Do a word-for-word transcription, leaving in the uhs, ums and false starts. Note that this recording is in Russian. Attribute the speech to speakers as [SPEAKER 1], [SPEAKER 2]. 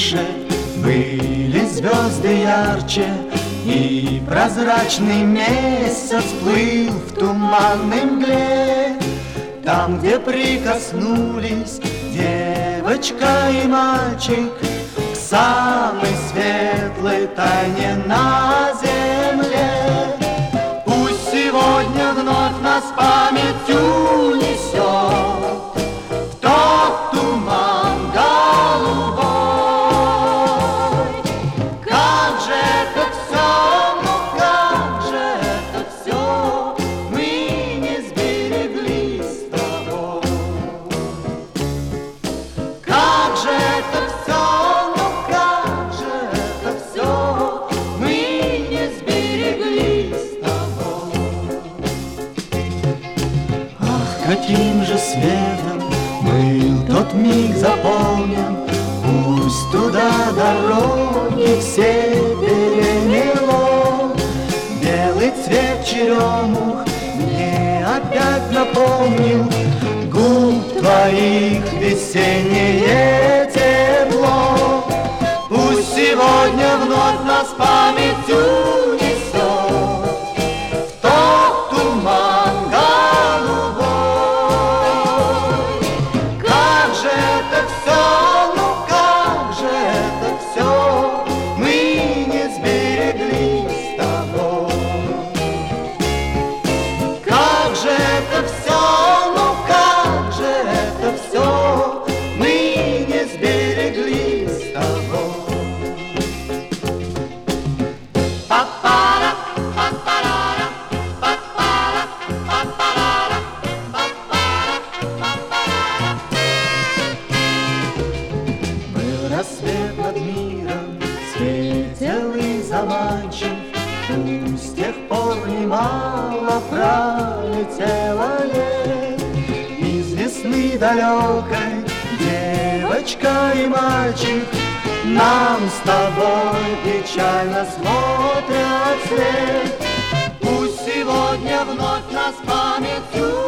[SPEAKER 1] крыше были звезды ярче, и прозрачный месяц плыл в туманной мгле. Там, где прикоснулись девочка и мальчик к самой светлой тайне на земле. Пусть сегодня вновь нас память унесет в тот туман голубой. Как же это все, ну как же это все мы не сберегли с тобой. Как же это все, ну как же это все мы не сберегли с тобой. Ах, каким же светом был тот миг заполнен, пусть туда дороги все перемело. Белый цвет черемух мне опять напомнил губ твоих весеннее тепло. Пусть сегодня вновь нас память унесет в тот туман голубой. Как же это все, ну как же это все мы не сберегли с тобой. Как же это все, ну как же это все мы не сберегли с тобой. Па-пара, па-парара, па-пара, па-парара, па-пара, па-парара. Был рассвет над миром, светел и заманчив, пусть с тех пор немало пролетело лет. Из весны далекой девочка и мальчик нам с тобой печально смотрят вслед. Пусть сегодня вновь нас памятью